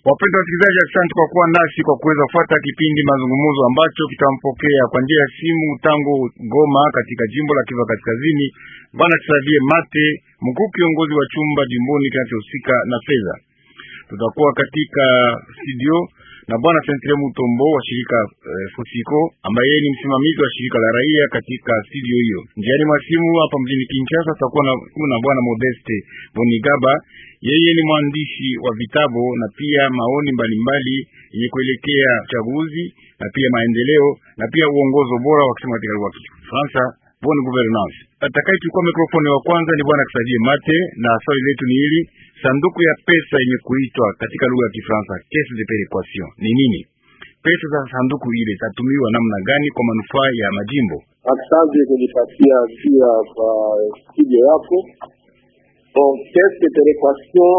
Wapendwa wasikilizaji, asante kwa kuwa nasi kwa kuweza kufuata kipindi mazungumzo ambacho kitampokea kwa njia ya simu tangu Goma katika jimbo la Kivu Kaskazini, Bwana Xavier Mate, mkuu kiongozi wa chumba jimboni kinachohusika na fedha. Tutakuwa katika studio na Bwana Sentre Mutombo wa shirika Fusiko, ambaye ni msimamizi wa shirika la raia katika studio hiyo. Njiani mwa simu hapa mjini Kinshasa tutakuwa na Bwana Modeste Bonigaba, yeye ni mwandishi wa vitabu na pia maoni mbalimbali yenye kuelekea uchaguzi na pia maendeleo na pia uongozo bora wa kusema katika lugha ya Kifaransa, bonne gouvernance. Atakayechukua mikrofoni wa kwanza ni Bwana Xavier Mate, na swali letu ni hili: sanduku ya pesa yenye kuitwa katika lugha ya Kifaransa caisse de péréquation ni nini? Pesa za sanduku ile tatumiwa namna gani kwa manufaa ya majimbo? Asante kujipatia pia kwa studio yako. Bon, caisse de péréquation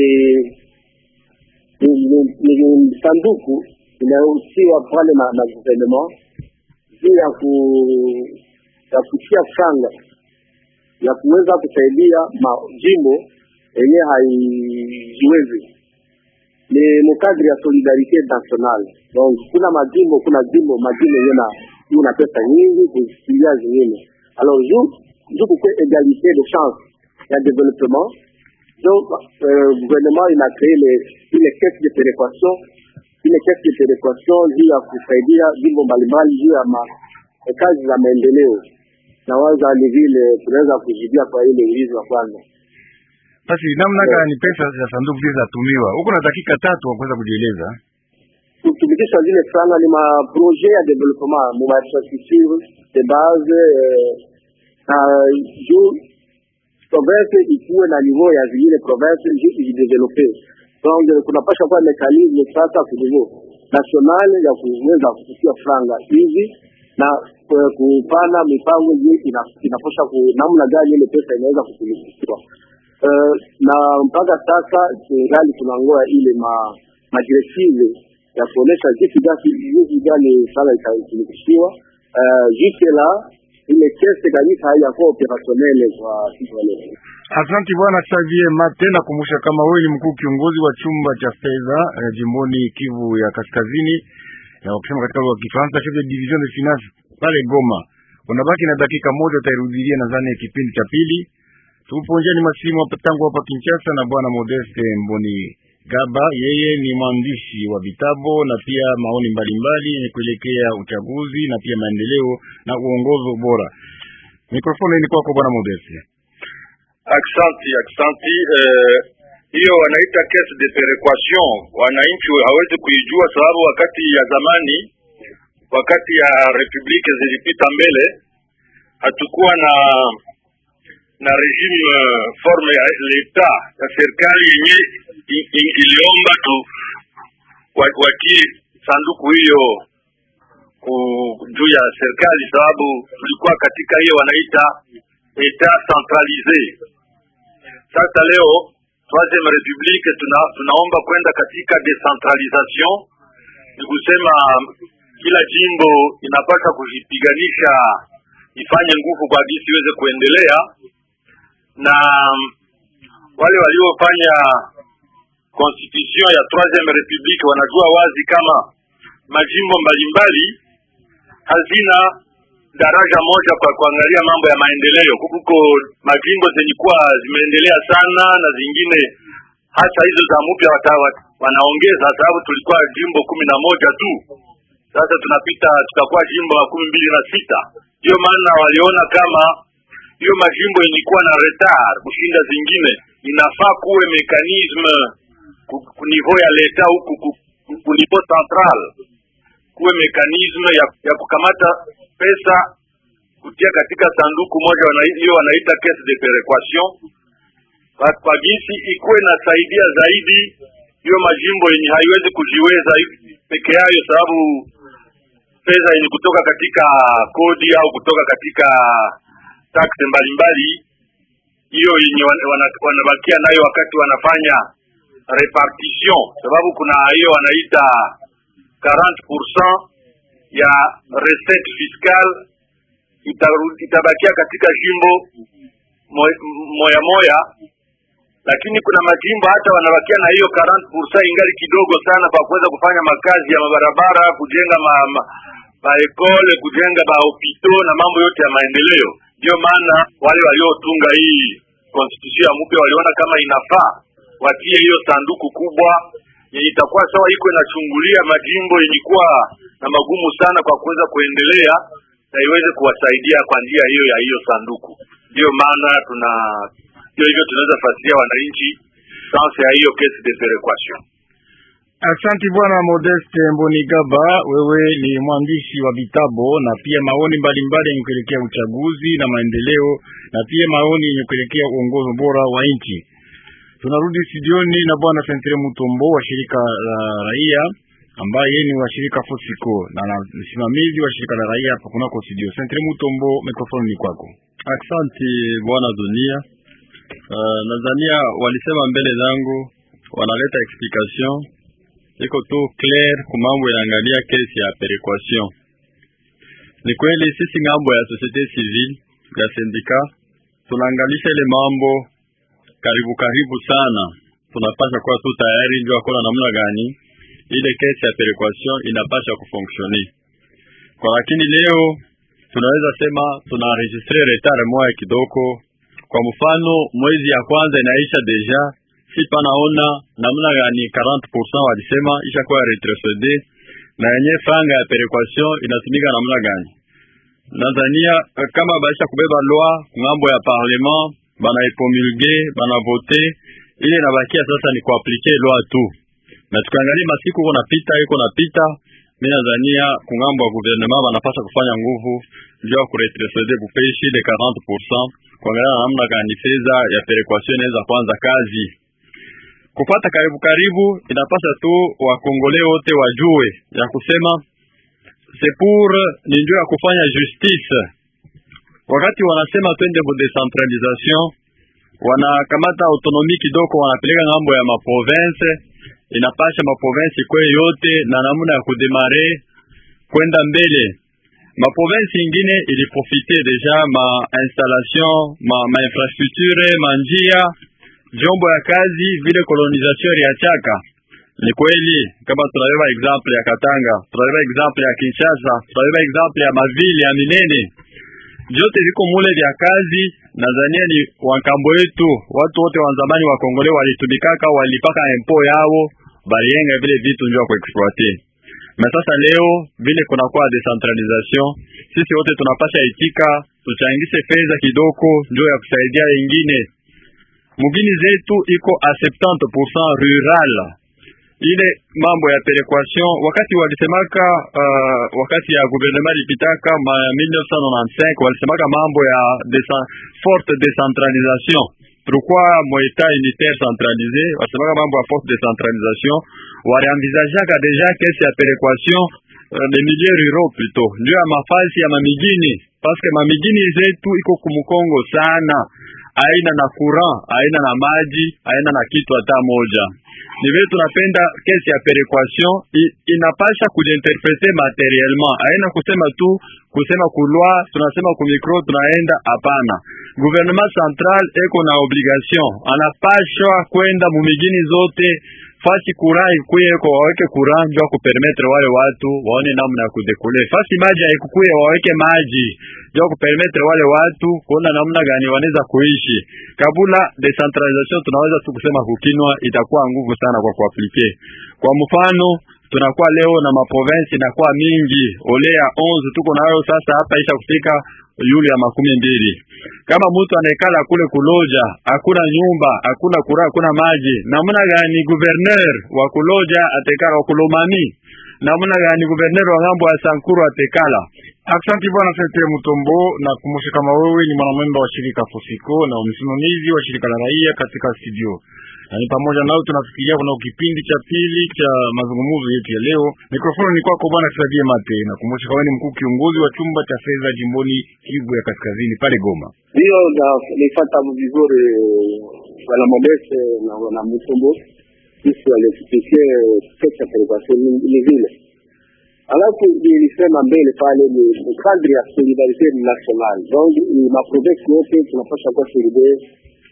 ni sanduku inayohusiwa pale na gouvernement juu ya kutia franga ya kuweza kusaidia majimbo yenye haijiwezi. Ni mkadri ya solidarite nationale. Donc kuna majimbo yenye na pesa nyingi kusikia zingine. Alors juu kwa égalité de chance ya développement, donc gouvernement il a créé les caisses de péréquation. Ile caisse de péréquation juu ya kusaidia jimbo mbalimbali juu ya kazi za maendeleo. Na waza ni vile tunaweza kujibia kwa ile ulizo kwanza. Basi namna gani pesa za sanduku hizo zatumiwa? Huko na dakika 3 wa kuweza kujieleza. Kutumikisha zile franga ni ma projet ya development, mu infrastructure de base na juu province ikuwe na niveau ya zingine province juu ijidevelope. Donc kunapasha kuwa mekanisme sasa kwa niveau national ya kuweza kufikia franga hizi na kupana mipango inapasha namna gani ile pesa inaweza kutumikishwa. Na mpaka sasa serikali tunangoa ile directive ya kuonesha jinsi gani sala itatumikishwa. Juste la ile kesi kabisa haijakuwa opérationnel kwa siku leo. Asante Bwana Xavier Mate, na kumbusha kama wewe ni mkuu kiongozi wa chumba cha fedha jimboni Kivu ya Kaskazini, na ukisema katika lugha ya Kifaransa chef de division de finance pale Goma. Unabaki na dakika moja, utairudilia nadhani kipindi cha pili. Tupo njiani masimu hapa tangu hapa Kinshasa na Bwana Modeste Bonigaba, yeye ni mwandishi wa vitabu na pia maoni mbalimbali yenye kuelekea uchaguzi na pia maendeleo na uongozo bora. Mikrofoni ni kwako Bwana Modeste. Aksanti. Hiyo wanaita caisse de péréquation, wananchi hawezi kuijua sababu wakati ya zamani, wakati ya republique zilipita mbele, hatukuwa na regime forme ya leta ya serikali yenye iliomba tu watie sanduku hiyo juu ya serikali, sababu tulikuwa katika hiyo wanaita etat centralisé. Sasa leo Troisième République tunaomba kwenda katika decentralisation, ni kusema kila jimbo inapaswa kujipiganisha, ifanye nguvu kwa jinsi iweze kuendelea. Na wale waliofanya constitution ya Troisième République wanajua wazi kama majimbo mbalimbali hazina daraja moja kwa kuangalia mambo ya maendeleo. Kuko majimbo zenye kuwa zimeendelea sana na zingine hata hizo za mpya wanaongeza, sababu tulikuwa jimbo 11 tu, sasa tunapita tutakuwa jimbo 26. Ndio maana waliona kama hiyo majimbo ilikuwa na retard kushinda zingine, inafaa kuwe mekanisme ku niveau ya leta huku ku niveau central, kuwe mekanisme ya kukamata pesa kutia katika sanduku moja hiyo wanaita caisse de péréquation, kwa jinsi ikuwe na saidia zaidi hiyo majimbo yenye haiwezi kujiweza peke yao, sababu pesa yenye kutoka katika kodi au kutoka katika tax mbalimbali, hiyo yenye wanabakia nayo wakati wanafanya repartition, sababu kuna hiyo wanaita 40% ya recette fiscale itabakia katika jimbo moya lakini kuna majimbo hata wanabakia na hiyo 40% ingali kidogo sana kwa kuweza kufanya makazi ya mabarabara, kujenga maekole, kujenga mahopito na mambo yote ya maendeleo. Ndio maana wale waliotunga hii constitution mpya waliona kama inafaa watie hiyo sanduku kubwa yenye itakuwa sawa, iko inachungulia majimbo yenye kuwa na magumu sana kwa kuweza kuendelea na iweze kuwasaidia kwa njia hiyo ya hiyo sanduku. Ndio maana hivyo tunaweza fasiria wananchi sasa ya hiyo case de perequation. Asante Bwana Modeste Mbonigaba, wewe ni mwandishi wa vitabu na pia maoni mbalimbali yenye kuelekea uchaguzi na maendeleo na pia maoni yenye kuelekea uongozi bora wa nchi. Tunarudi studioni na Bwana Sentre Mutombo wa shirika la raia ambaye ni wa shirika Fosiko na msimamizi wa shirika la raia hapa kunako studio. Sentre Mutombo, mikrofoni ni kwako. Asante Bwana Dunia. Nadhania walisema mbele zangu wanaleta explication iko tu clair kwa mambo yanaangalia kesi ya perequation. Ni kweli sisi ngambo ya societe civile ya sindika tunaangalisha ile mambo karibu sana. Tunapasha kuwa tu tayari ndio akona namna gani ile kesi ya perequation inapasha kufunctionner. Kwa lakini leo tunaweza sema tunaregistre retard moja kidogo. Kwa mfano mwezi ya kwanza inaisha deja, si panaona namna gani 40% walisema isha kwa retrocede na yenye franga ya perequation inatumika namna gani. Nadhania kama baisha kubeba loi ngambo ya parlement bana ipomulge bana vote, ile inabakia sasa ni kuaplike loi tu. Na tukiangalia masiku iko napita, mimi nadhania kungambo ya gouvernement banapaswa kufanya nguvu ndio kuretrocede kupeshi ile 40%. Kuangalia namna gani fedha ya perequation inaweza kuanza kazi. Kupata karibu inapaswa tu wa Kongole wote wajue ya kusema c'est pour ni ndio ya kufanya justice. Wakati wanasema twende ku decentralisation, wanakamata autonomie kidogo wanapeleka ngambo ya maprovince, inapasha maprovince kwa yote na namna ya kudemare kwenda mbele. Maprovince ingine iliprofite deja ma installation, ma infrastructure, manjia, jombo ya kazi vile colonisation ya chaka. Ni kweli kama tunabeba example ya Katanga, tunabeba example ya Kinshasa, tunabeba example ya mavili ya minene. Jote viko mule vya kazi, nadhania ni wakambo yetu, watu wote wa zamani wa Kongole walitumikaka, walipaka impôt yao, balienga vile vitu ndio kwa exploiter. Na sasa leo vile kuna kwa decentralisation, sisi wote tunapasha itika, tuchangishe fedha kidogo ndio ya kusaidia wengine. Mugini zetu iko a 70% rural. Ile mambo ya perequation wakati walisemaka wakati ya gouvernement lipitaka 1995 walisemaka mambo ya forte décentralisation. Pourquoi mo état unitaire centralisé walisemaka mambo ya forte décentralisation, walienvisageaka déjà kesi ya perequation les milieux ruraux plutôt ndio ya mafasi ya mamigini, parce que mamigini zetu iko kumukongo sana, aina na courant, aina na maji, aina na kitu hata moja. Ni vile tunapenda kesi ya perequation inapasha kujinterprete materiellement, aina kusema kulwa tunasema ku micro tunaenda hapana. Gouvernement central eko na obligation, anapasha kwenda mumigini zote fasi kurai kuye kwa waweke courant ndio kupermettre wale watu waone namna ya kudekule. Fasi maji haikukuye waweke maji ndio kupermettre wale watu kuona namna gani wanaweza kuishi. Kabula decentralisation tunaweza tu kusema kukinwa itakuwa nguvu sana kwa kuaplike. Kwa mfano tunakuwa leo na maprovince inakuwa mingi, ole ya 11 tuko nayo sasa hapa isha kufika yule ya 12. Kama mtu anaikala kule kuloja, hakuna nyumba, hakuna kura, hakuna maji, namna gani gouverneur wa kuloja atekala, wa kulomani namna gani gouverneur wa ngambo ya Sankuru atekala? Asante Bwana Sentre Mutombo, na kumbusha kama wewe ni mwanamemba wa shirika Fosiko na msimamizi wa shirika la raia katika studio. Na ni pamoja nao tunafikiria kuna kipindi cha pili cha mazungumzo yetu ya leo. Mikrofoni ni kwako Bwana Xavier Mate, na kumbusha kama ni mkuu kiongozi wa chumba cha fedha jimboni Kivu ya Kaskazini pale Goma. Ndio nilipata vizuri Bwana Modeste na Bwana Mutombo sisi walifikia sekta perequation ni vile. Alafu nilisema mbele pale ni cadre ya solidarite nationale. Donc ma province yote tunapaswa kuwa solidaire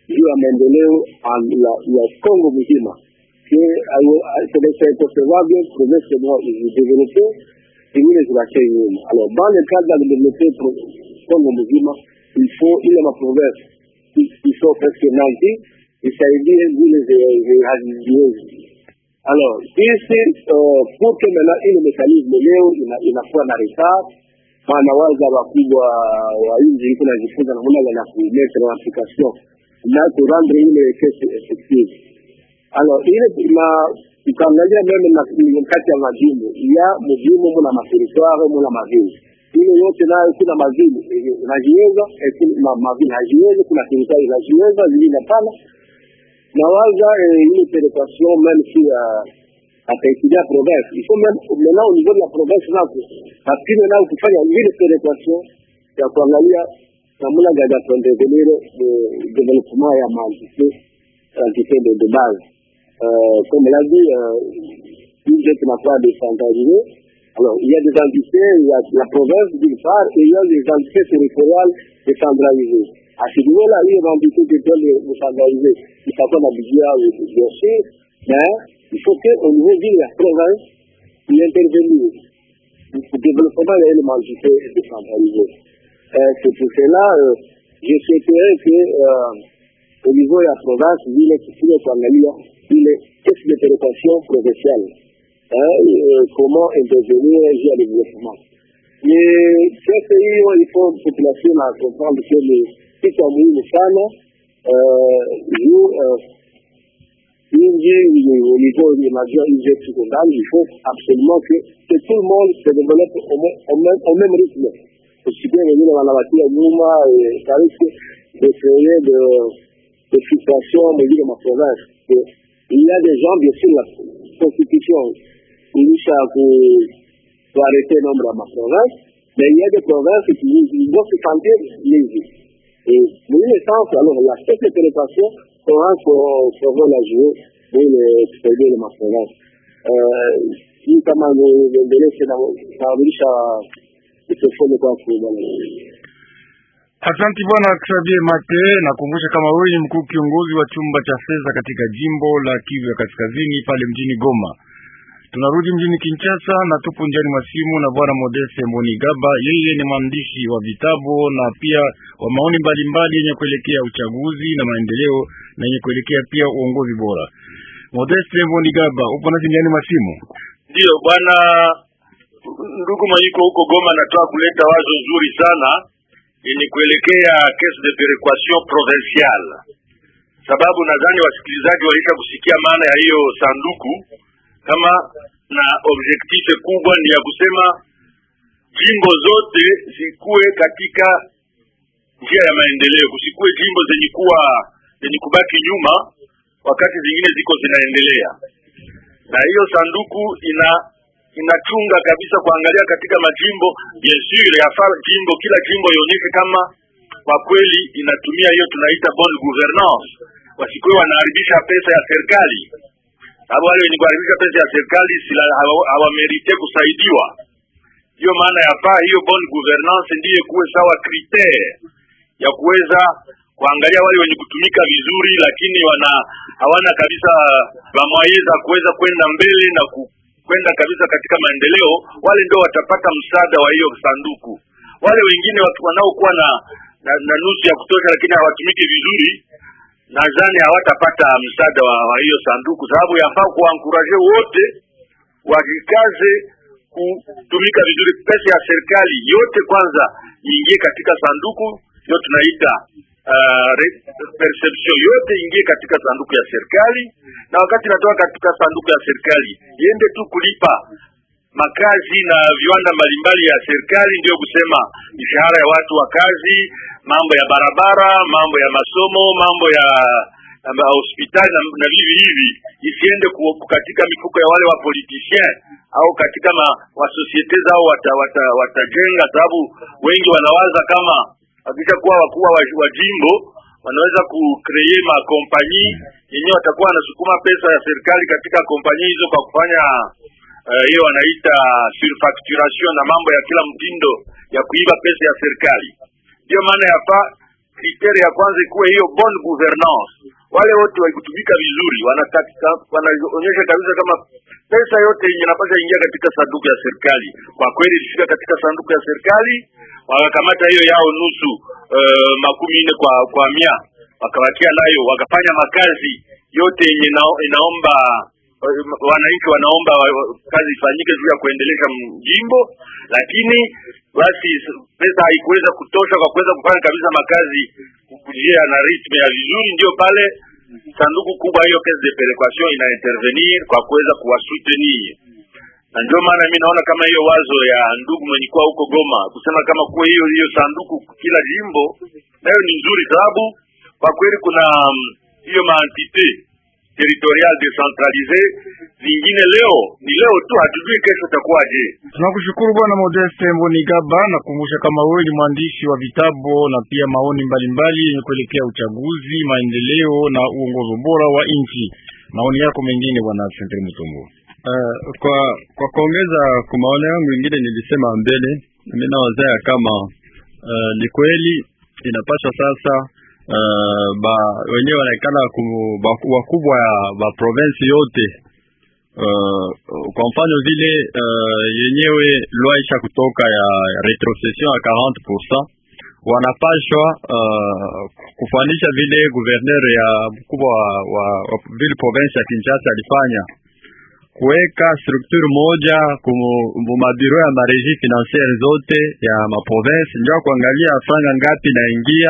juu ya maendeleo ya Kongo mzima. C'est concevable province de moi développer zingine zinachei nyuma. Alors dans le cadre de développer Kongo mzima, il y a ma province qui sont presque nanti isaidie zile hazijiwezi. Alors sisi pour que maintenant ile mécanisme leo inakuwa na retard, maana waza wakubwa wa nchi kuna jifunza namna gani ya kuimettre en application na kurendre ile kesi effective. Alors ile na ukaangalia meme na kati ya majimbo ya mjimbo mna materritoire mna mavili ile yote nayo kuna mavili inajiweza na mavili hajiwezi, kuna territoire inajiweza zingine hapana. Na waza ile péréquation même si ataisaidia province, il faut même maintenant au niveau de la province nako lakini nao kufanya ile péréquation ya kuangalia namna gani ya kuendelea développement ya entité de base. Comme l'a dit, une qui n'a pas décentralisé. Alors, il y a des entités, il y a la province d'une part, et il y a des entités territoriales décentralisées. À ce niveau-là, il y a une entité qui peut décentraliser. Il faut qu'on a budget, bien sûr, mais il faut qu'au niveau de la province, il intervienne. Le développement de l'entité décentralisée. C'est pour cela, je souhaiterais que, au niveau de la province, il y ait qu'est-ce de péréquation provinciale, comment intervenir sur le développement. Mais ce pays, il faut que la population comprendre que les familles, les femmes, au niveau de majeur secondaire, il faut absolument que tout le monde se développe au même rythme. Aussi bien venir dans la matière Mouma et ça risque de créer de frustration au niveau de ma province. Il y a des gens, bien sûr, la constitution, il y a pour arrêter le nombre à ma province, mais il y a des provinces qui vont se sentir lésées. Et pour une essence, alors, la cette pénétration saura la jouer pour l'expédier de ma province. Si kama ndio sababisha utofauti kwa kubwa. Asante bwana Xavier Mate, nakumbusha kama wewe ni mkuu kiongozi wa chumba cha fedha katika jimbo la Kivu ya Kaskazini pale mjini Goma. Tunarudi mjini Kinshasa na tupo njiani mwa simu na bwana Modeste Mbonigaba. Yeye ni mwandishi wa vitabu na pia wa maoni mbalimbali yenye kuelekea uchaguzi na maendeleo na yenye kuelekea pia uongozi bora. Modeste Mbonigaba, upo nasi njiani mwa simu? Ndio bwana ndugu Mayiko huko Goma, natoa kuleta wazo nzuri sana yenye kuelekea caisse de péréquation provinciale. Sababu nadhani wasikilizaji walisha kusikia maana ya hiyo sanduku, kama na objectif kubwa ni ya kusema jimbo zote zikuwe katika njia ya maendeleo, kusikue jimbo zenye kubaki nyuma wakati zingine ziko zinaendelea. Na hiyo sanduku inachunga kabisa kuangalia katika majimbo, bien sûr yafaa kila jimbo ionyeshe kama kwa kweli inatumia hiyo tunaita bonne gouvernance, wasikuwe wanaharibisha pesa ya serikali. Sababu wale wenye kuharibisha pesa ya serikali hawamerite kusaidiwa. Hiyo maana yafaa hiyo bonne gouvernance ndiye kuwe sawa critère ya kuweza kuangalia wale wenye kutumika vizuri lakini hawana kabisa bamwaiza kuweza kwenda mbele na kwenda kabisa katika maendeleo, wale ndio watapata msaada wa hiyo sanduku. Wale wengine watu wanaokuwa na nusu ya kutosha lakini hawatumiki vizuri, nadhani hawatapata msaada wa hiyo sanduku. Sababu yafaa kuankuraje wote wajikaze kutumika vizuri. Pesa ya serikali yote kwanza iingie katika sanduku, hiyo tunaita perception yote ingie katika sanduku ya serikali, na wakati natoka katika sanduku ya serikali iende tu kulipa makazi na viwanda mbalimbali ya serikali, ndio kusema mishahara ya watu wa kazi, mambo ya barabara, mambo ya masomo, mambo ya hospitali na hivi isiende katika mifuko ya wale wa politiciens au katika wa societe zao watajenga. Sababu wengi wanawaza kama wakisha kuwa wakuu wa jimbo wanaweza kucreate ma compagnie yenyewe watakuwa wanasukuma pesa ya serikali katika compagnie hizo kwa kufanya hiyo wanaita surfacturation na mambo ya kila mtindo ya kuiba pesa ya serikali. Ndio maana hapa kriteria ya kwanza ikuwe hiyo bonne gouvernance. Wale wote waikutumika vizuri, wanaonyesha kabisa kama pesa yote yenye inapaswa ingia katika sanduku ya serikali kwa kweli ilifika katika sanduku ya serikali, wakakamata hiyo yao nusu 40 kwa 100, wakawakia nayo, wakafanya makazi yote yenye inaomba wananchi wanaomba kazi ifanyike juu ya kuendeleza jimbo, lakini basi pesa haikuweza kutosha kwa kuweza kufanya kabisa makazi kujia na ritme ya vizuri. Ndio pale sanduku kubwa hiyo caisse de péréquation ina intervenir kwa kuweza kuwasoutenir. Na ndio maana mimi naona kama hiyo wazo ya ndugu mwenye kwa huko Goma kusema kama kwa hiyo sanduku kila jimbo nayo ni nzuri, sababu kwa kweli kuna hiyo maentité territorial decentralisé zingine leo tu, hatujui kesho itakuwaje. Tunakushukuru Bwana Modeste Mbonigaba, na kukumbusha kama wewe ni mwandishi wa vitabu na pia maoni mbalimbali yenye kuelekea uchaguzi, maendeleo na uongozi bora wa nchi. Maoni yako mengine Bwana Sentre Mutombo? Kwa kuongeza kwa maoni yangu mengine, nilisema mbele, mimi nawazia kama ni kweli inapaswa sasa wenyewe wanaikana wakubwa ba province yote, kwa mfano vile yenyewe loi isha kutoka ya retrocession ya 40%, wanapashwa kufanisha vile gouverneur ya mkubwa wa vile province ya Kinshasa alifanya, kuweka structure moja mabiro ya mareji financiere zote ya maprovince, ndio kuangalia franga ngapi naingia.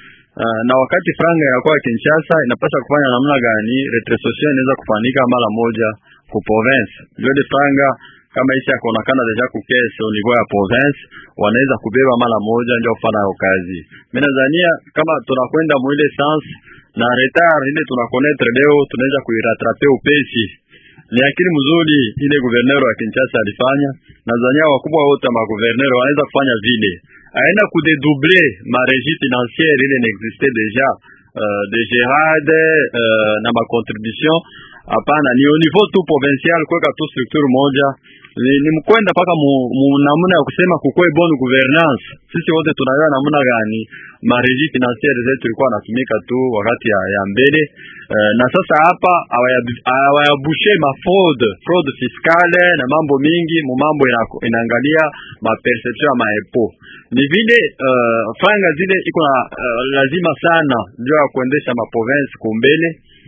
Na wakati franga inakuwa Kinshasa, inapaswa kufanya namna gani retrocession inaweza kufanyika mara moja ku province. Ndio de franga kama isha kuonekana deja ku caisse au niveau ya province, wanaweza kubeba mara moja ndio kufanya hiyo kazi. Mimi nadhania kama tunakwenda mwile sense na retard ile tunakonetre leo, tunaweza kuiratrape upesi. Ni akili mzuri ile gouverneur wa Kinshasa alifanya. Nadhania wakubwa wote ma gouverneur wanaweza kufanya vile. Aina kudedoubler ma régie financière ile n'existait déjà de Gérard na ma contribution. Hapana, ni au niveau tout provincial kwa tu structure moja. Ni mkwenda paka namna ya kusema kukue bonne gouvernance. Sisi wote tunajua namna gani ma régie financière zetu ilikuwa natumika tu wakati ya mbele. Na sasa hapa hawayabushe ma fraude fiscale na mambo mingi, mambo inaangalia ma perception ya maepo. Ni vile franga zile iko lazima sana ndio ya kuendesha ma province kumbele.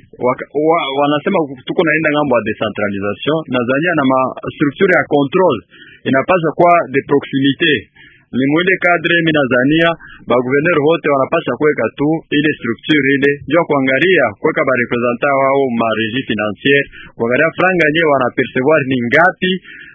Wanasema tuko naenda ngambo ya decentralisation, nadhania na ma structure ya control inapaswa kwa de proximité. Ni mwende cadre, mimi nadhania ba gouverneur wote wanapaswa kuweka tu ile structure ile ndio kuangalia kuweka ba representant wao ma régie financière, kuangalia franga yenyewe wana percevoir ni ngapi,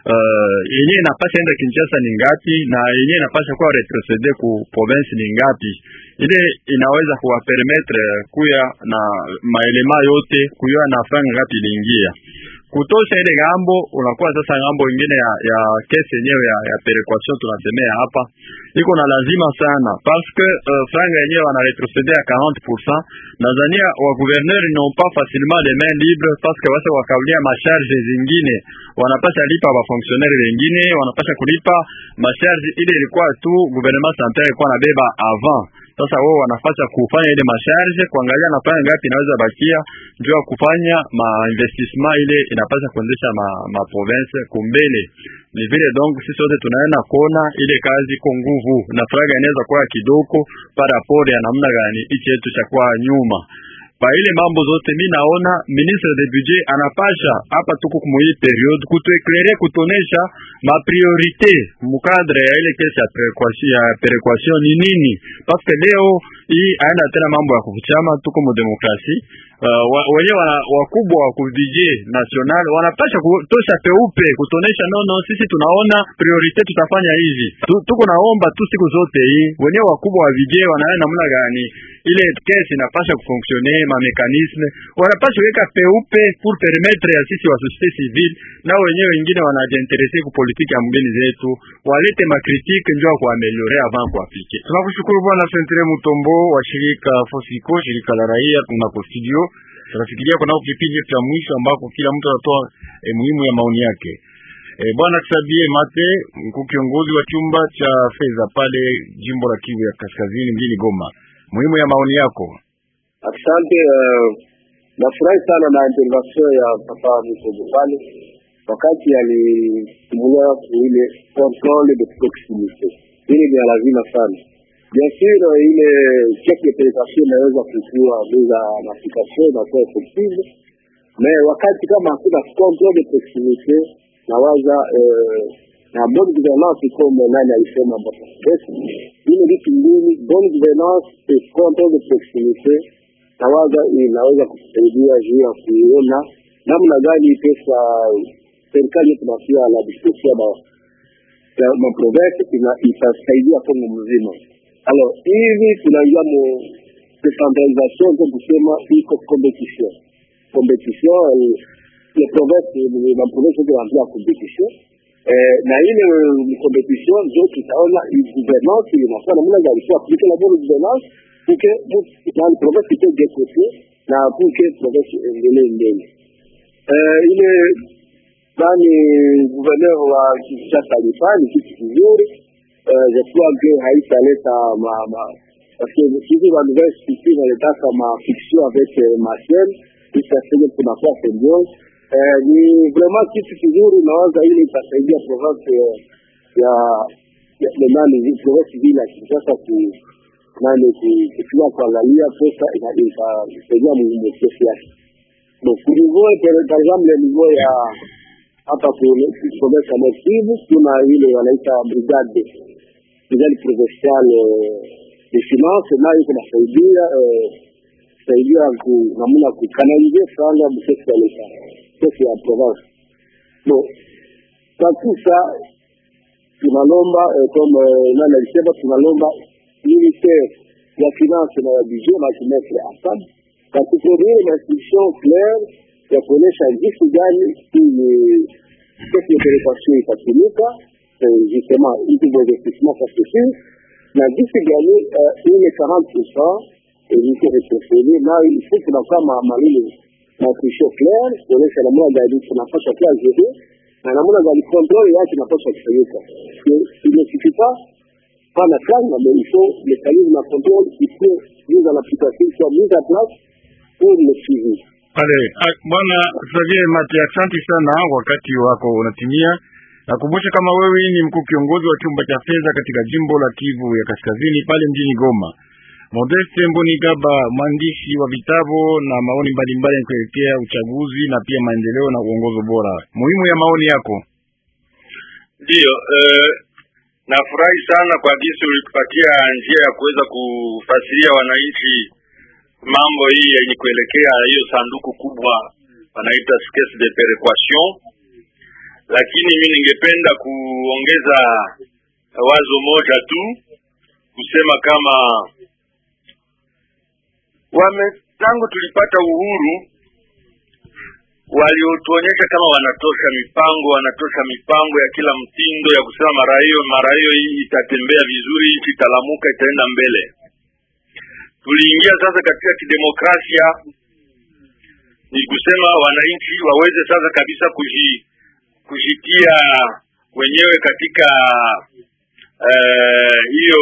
yenyewe inapaswa enda Kinshasa ni ngapi, na yenyewe inapaswa kwa retroceder ku province ni ngapi. Ile inaweza kuwa permettre kuya na maelema yote kuya na franga ngapi iliingia. Kutosha ile ngambo, unakuwa sasa ngambo nyingine ya kesi yenyewe ya péréquation tunasemea hapa iko na lazima sana, parce que franga yenyewe wana retroceder à 40%. Nadhania wa gouverneur n'ont pas facilement les mains libres, parce que wase wakaulia masharge zingine, wanapasha lipa ba fonctionnaire wengine, wanapasha kulipa masharge ile ilikuwa tu gouvernement central ilikuwa nabeba avant. Sasa wao wanafanya kufanya ile masharge, kuangalia nafanya ngapi inaweza bakia, ndio kufanya ma investissement ile inapaswa kuendesha ma province kumbele. Ni vile donc sisi wote tunaenda kuona ile kazi kwa nguvu, na franga inaweza kuwa kidogo para rapport ya namna gani ichi yetu cha kwa nyuma. Ba ile mambo zote mimi naona ministre de budget anapasha hapa tuko kumui period kutueclairer, kutonesha ma priorité mukadre ya ile kesi ya péréquation ni nini, parce que leo hii aina tena mambo ya kuchama, tuko mu demokrasi. Wenyewe wakubwa wa budget national wanapasha kutosha peupe kutonesha nono, sisi tunaona priorité tutafanya hivi. Tuko naomba tu siku zote hii wenyewe wakubwa wa budget wanaona namna gani ile kesi inapasha kufonctionner, ma mécanisme wanapasha weka peupe pour permettre ya sisi wa société civile na wenyewe wengine wanajiinteresser ku politique ya mgeni zetu walete ma critique ndio kwa améliorer avant kwa appliquer. Tunakushukuru Bwana Sentre Mutombo wa shirika Fosiko, shirika la raia tunako studio. Tunafikiria kuna vipindi vya mwisho ambako kila mtu anatoa muhimu ya maoni yake. Bwana Xavier Mate, mkuu kiongozi wa chumba cha fedha pale jimbo la Kivu ya Kaskazini mjini Goma. Muhimu ya maoni yako. Asante. Nafurahi sana na intervention ya papa Mukobale wakati alitumia ile controle de proximité. Hili ni lazima sana. Bien sûr ile check de pénétration inaweza kukua bila application na kwa effective. Mais wakati kama hakuna controle de proximité nawaza na bonne gouvernance comme nani alisema hapo. Ile vitu mbili, bonne gouvernance et controle de proximité nawaza inaweza kusaidia juu ya kuona namna gani pesa serikali tunafia la discussion ya maprovince itasaidia Kongo mzima. Alors hivi tunaingia mu decentralisation kwa kusema iko competition ya province na province ndio competition na ile competition ndio tutaona gouvernance inakuwa namna gani kwa kupitia la bonne gouvernance que dans le province qui est décoté na pour que province endelee mbele. Ile bani gouverneur wa Kinshasa alifanya kitu kizuri. Je crois que haitaleta parce que si vous avez expliqué dans l'état comme fiction avec Marcel qui s'assure pour la fois symbiose ni vraiment kitu kizuri nawaza ile itasaidia province ya nani province vile Kinshasa nani kufikia kuangalia pesa inasaidia mwezi yake. Donc niveau par exemple niveau ya hapa kuomesha motivu kuna ile wanaita brigade provinciale de finance nayo kunasaidia namna kukanalize sana mseko ya province. Donc kwa sasa tunalomba kama nani alisema tunalomba ministère ya finance na ya budget na kumettre ensemble kwa kuproduire une instruction claire ya kuonesha jinsi gani cette opération itatumika justement hizi investissement possible na jinsi gani ile 40% ilikuwa responsable na ifu tunakama malile na instruction claire kuonesha namna gani tunapaswa kazi na namna gani control yake inapaswa kufanyika. Ile sikipa pana kama mais il faut les mécanismes de contrôle qui sont mis en application soit mis en place pour le suivi. Ale, bwana Xavier Mate, asante sana, wakati wako unatimia. Nakumbusha kama wewe ni mkuu kiongozi wa chumba cha fedha katika jimbo la Kivu ya Kaskazini pale mjini Goma. Modeste Mbonigaba, mwandishi wa vitabu na maoni mbalimbali kuelekea uchaguzi na pia maendeleo na uongozi bora. Muhimu ya maoni yako. Ndio, nafurahi sana kwa jinsi ulitupatia njia ya kuweza kufasiria wananchi mambo hii yenye kuelekea hiyo sanduku kubwa wanaita caisse de péréquation. Lakini mimi ningependa kuongeza wazo moja tu kusema kama tangu tulipata uhuru waliotuonyesha kama wanatosha mipango ya kila mtindo ya kusema mara hiyo hii itatembea vizuri, nchi italamuka, itaenda mbele. Tuliingia sasa katika kidemokrasia, ni kusema wananchi waweze sasa kabisa kujitia wenyewe katika hiyo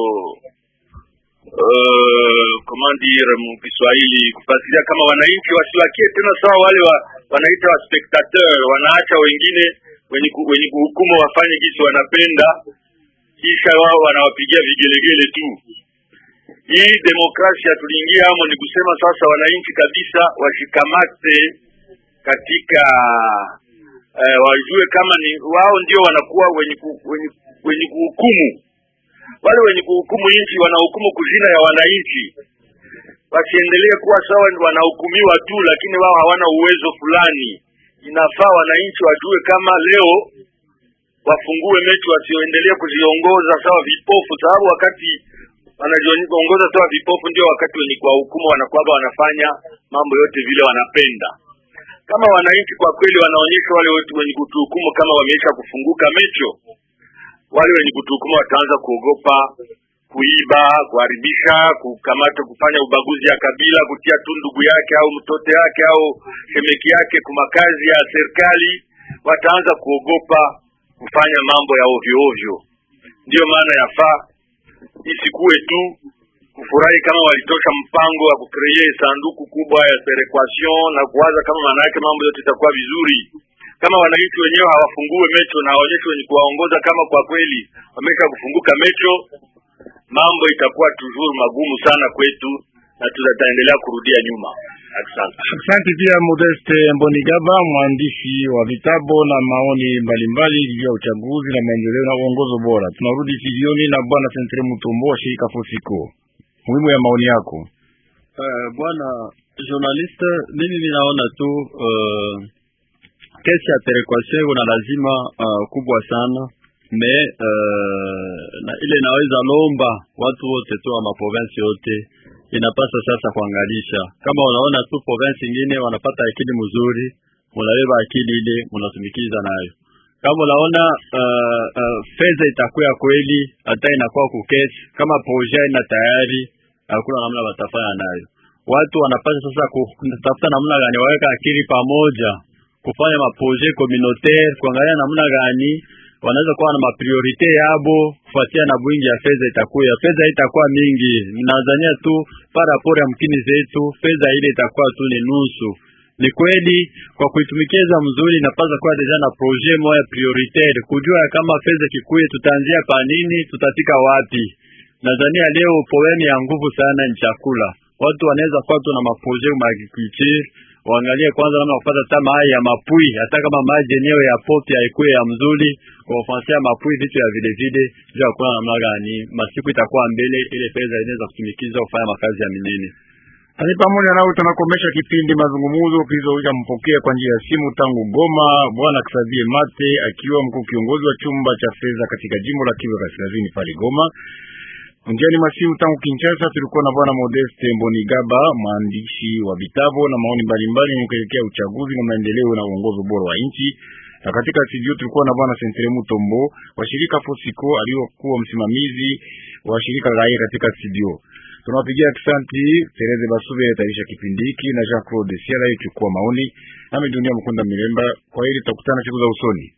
comment dire mu Kiswahili, kufasiria kama wananchi wasiwakie tena sawa wale wanaita wa spectateur, wanaacha wengine wenye kuhukumu wafanye kisi wanapenda, kisha wao wanawapigia vigelegele tu. Hii demokrasia tuliingia hamo, ni kusema sasa wananchi kabisa washikamate katika wajue kama ni wao ndio wanakuwa wenye kuhukumu. Wale wenye kuhukumu nchi wanahukumu kuzina ya wananchi. Wasiendelee kuwa sawa wanahukumiwa tu, lakini wao hawana uwezo fulani. Inafaa wananchi wajue kama leo wafungue mechi, wasioendelee kuziongoza sawa vipofu, sababu wakati wanajiongoza sawa vipofu ndio wakati wenye kwa hukumu wanakuwa wanafanya mambo yote vile wanapenda. Kama wananchi kwa kweli wanaonyesha wale wote wenye kutuhukumu kama wameisha kufunguka mecho, wale wenye kutuhukumu wataanza kuogopa kuiba, kuharibisha, kukamata, kufanya ubaguzi ya kabila, kutia tu ndugu yake au mtoto yake au shemeki yake kwa makazi ya serikali. Wataanza kuogopa kufanya mambo ya ovyo ovyo. Ndio maana yafaa isikuwe tu kufurahi kama walitosha mpango wa kucreate sanduku kubwa ya perequation na kuwaza kama maana yake mambo yote itakuwa vizuri. Kama wananchi wenyewe hawafungue mecho na waonyeshe wenye kuwaongoza kama kwa kweli wamesha kufunguka mecho, mambo itakuwa toujours magumu sana kwetu na tutaendelea kurudia nyuma. Asante pia Modeste Mbonigaba, mwandishi wa vitabu na maoni mbalimbali juu ya uchaguzi na maendeleo na uongozo bora. Tunarudi studioni na bwana Sentre Mutombo wa shirika Fosiko. Muhimu ya maoni yako. Bwana journaliste, mimi ninaona tu kesi ya perequation una lazima kubwa sana, me na ile naweza lomba watu wote tu wa maprovince yote inapasa sasa kuangalisha kama unaona tu province nyingine wanapata akili mzuri, munabeba akili ile munatumikiza nayo. Kama unaona fedha itakuwa kweli hata inakuwa kukesi kama projet na tayari hakuna namna watafanya nayo. Watu wanapaswa sasa kutafuta namna gani waweka akili pamoja kufanya maprojet communautaire, kuangalia namna gani wanaweza kuwa na mapriorite yabo kufuatia na bwingi ya fedha itakuwa mingi. Mnazania tu para pora mkini zetu fedha ile itakuwa tu ni nusu. Ni kweli kwa kuitumikiza mzuri napaswa kuwa deja na projet moja prioritaire kujua kama fedha kikuye tutaanzia pa nini tutafika wapi. Nadhania leo problemi ya nguvu sana ni chakula. Watu wanaweza kuwa tu na maprojet ma agriculture, waangalie kwanza namna kupata hata maji ya mapui, hata kama maji yenyewe ya poti haikuwe ya mzuri, kufansia mapui vitu ya vile vile, jua kuna namna gani masiku itakuwa mbele ile fedha inaweza kutumikiza kufanya makazi ya minene. Hadi pamoja nao tunakomesha kipindi mazungumzo kilizoisha mpokea kwa njia ya simu tangu Goma bwana Xavier Mate akiwa mkuu kiongozi wa chumba cha fedha katika jimbo la Kivu Kaskazini pale Goma. Njiani masimu tangu Kinshasa tulikuwa na bwana Modeste Mbonigaba, mwandishi wa vitabu na maoni mbalimbali kuelekea uchaguzi na maendeleo na uongozi bora wa nchi. Na katika studio tulikuwa na bwana Sentre Mutombo wa shirika Fosiko aliyokuwa msimamizi wa shirika raia katika studio. Tunawapigia asante Tereze Basube tarisha kipindi hiki na Jean-Claude Siala chukua maoni. Nami Dunia Mkunda Miremba, kwa hili tutakutana siku za usoni.